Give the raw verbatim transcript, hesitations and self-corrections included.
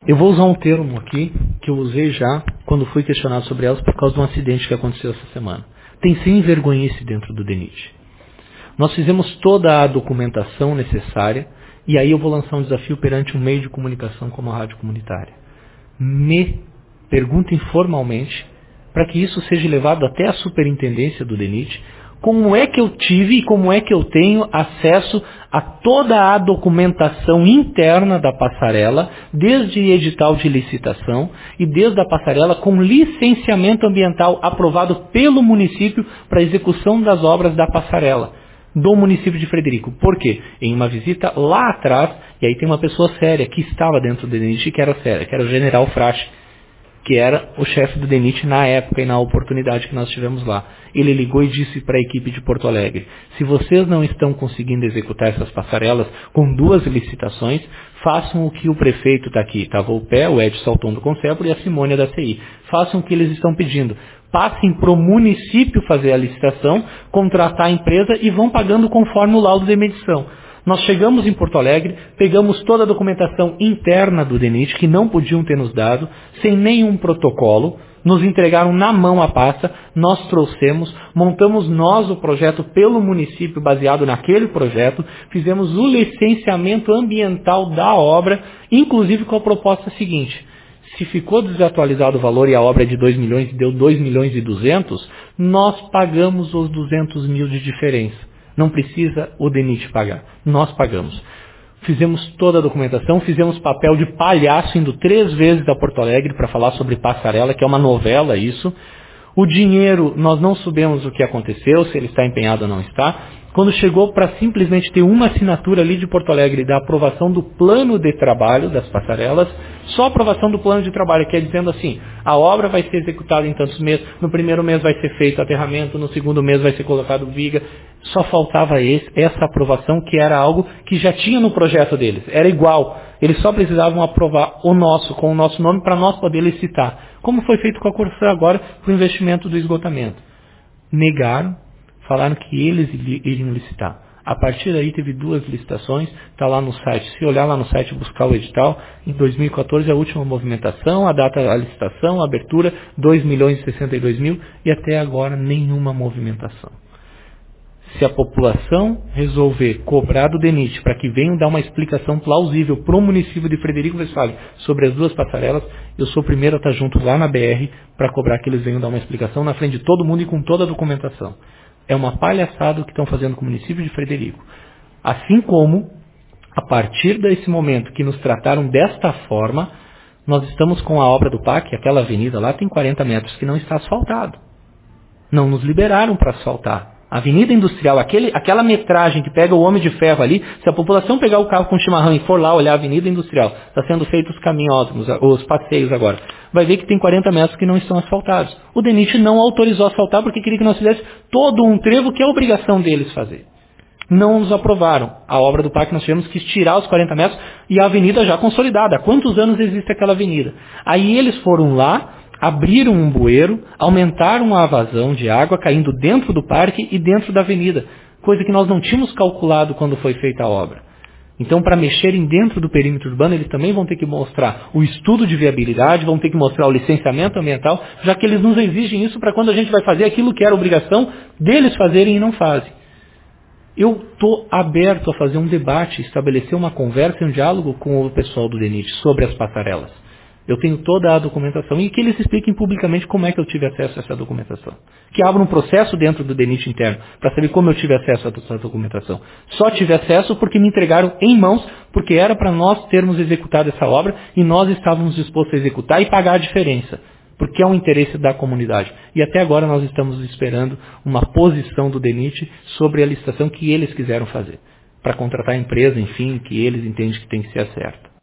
Eu vou usar um termo aqui que eu usei já quando fui questionado sobre elas por causa de um acidente que aconteceu essa semana. Tem sem vergonhice dentro do D N I T. Nós fizemos toda a documentação necessária e aí eu vou lançar um desafio perante um meio de comunicação como a rádio comunitária. Me perguntem formalmente, para que isso seja levado até a superintendência do D N I T, como é que eu tive e como é que eu tenho acesso a toda a documentação interna da passarela, desde edital de licitação e desde a passarela com licenciamento ambiental aprovado pelo município para execução das obras da passarela do município de Frederico. Por quê? Em uma visita lá atrás, e aí tem uma pessoa séria que estava dentro do D N I T que era séria, que era o general Frache, que era o chefe do D N I T na época e na oportunidade que nós tivemos lá. Ele ligou e disse para a equipe de Porto Alegre: se vocês não estão conseguindo executar essas passarelas com duas licitações, façam o que o prefeito está aqui. Estava o Pé, o Ed Salton do Concepro e a Simônia da C I. Façam o que eles estão pedindo. Passem para o município fazer a licitação, contratar a empresa e vão pagando conforme o laudo de medição. Nós chegamos em Porto Alegre, pegamos toda a documentação interna do D N I T, que não podiam ter nos dado, sem nenhum protocolo, nos entregaram na mão a pasta, nós trouxemos, montamos nós o projeto pelo município, baseado naquele projeto, fizemos o licenciamento ambiental da obra, inclusive com a proposta seguinte: se ficou desatualizado o valor e a obra é de dois milhões e deu dois milhões e duzentos, nós pagamos os duzentos mil de diferença. Não precisa o D N I T pagar. Nós pagamos. Fizemos toda a documentação, fizemos papel de palhaço indo três vezes a Porto Alegre para falar sobre Passarela, que é uma novela isso. O dinheiro, nós não sabemos o que aconteceu, se ele está empenhado ou não está. Quando chegou para simplesmente ter uma assinatura ali de Porto Alegre da aprovação do plano de trabalho das passarelas, só aprovação do plano de trabalho, que é dizendo assim: a obra vai ser executada em tantos meses, no primeiro mês vai ser feito aterramento, no segundo mês vai ser colocado viga. Só faltava esse, essa aprovação, que era algo que já tinha no projeto deles, era igual. Eles só precisavam aprovar o nosso, com o nosso nome, para nós poder licitar. Como foi feito com a Corsã agora, para o investimento do esgotamento. Negaram, falaram que eles iriam licitar. A partir daí teve duas licitações, está lá no site. Se olhar lá no site e buscar o edital, em dois mil e quatorze a última movimentação, a data da licitação, a abertura, dois milhões e sessenta e dois mil, e até agora nenhuma movimentação. Se a população resolver cobrar do D N I T para que venham dar uma explicação plausível para o município de Frederico Westphalen sobre as duas passarelas, eu sou o primeiro a estar junto lá na B R para cobrar que eles venham dar uma explicação na frente de todo mundo e com toda a documentação. É uma palhaçada o que estão fazendo com o município de Frederico. Assim como, a partir desse momento que nos trataram desta forma, nós estamos com a obra do P A C, aquela avenida lá tem quarenta metros que não está asfaltado. Não nos liberaram para asfaltar. A avenida industrial, aquele, aquela metragem que pega o Homem de Ferro ali, se a população pegar o carro com chimarrão e for lá olhar a avenida industrial, está sendo feitos os caminhódromos, os passeios agora, vai ver que tem quarenta metros que não estão asfaltados. O D N I T não autorizou asfaltar porque queria que nós fizéssemos todo um trevo que é obrigação deles fazer. Não nos aprovaram. A obra do parque nós tivemos que estirar os quarenta metros e a avenida já consolidada. Há quantos anos existe aquela avenida? Aí eles foram lá, abriram um bueiro, aumentaram a vazão de água caindo dentro do parque e dentro da avenida, coisa que nós não tínhamos calculado quando foi feita a obra. Então, para mexerem dentro do perímetro urbano, eles também vão ter que mostrar o estudo de viabilidade, vão ter que mostrar o licenciamento ambiental, já que eles nos exigem isso para quando a gente vai fazer aquilo que era obrigação deles fazerem e não fazem. Eu estou aberto a fazer um debate, estabelecer uma conversa e um diálogo com o pessoal do D N I T sobre as passarelas. Eu tenho toda a documentação e que eles expliquem publicamente como é que eu tive acesso a essa documentação. Que abra um processo dentro do D N I T interno para saber como eu tive acesso a essa documentação. Só tive acesso porque me entregaram em mãos, porque era para nós termos executado essa obra e nós estávamos dispostos a executar e pagar a diferença. Porque é um interesse da comunidade. E até agora nós estamos esperando uma posição do D N I T sobre a licitação que eles quiseram fazer. Para contratar a empresa, enfim, que eles entendem que tem que ser certa.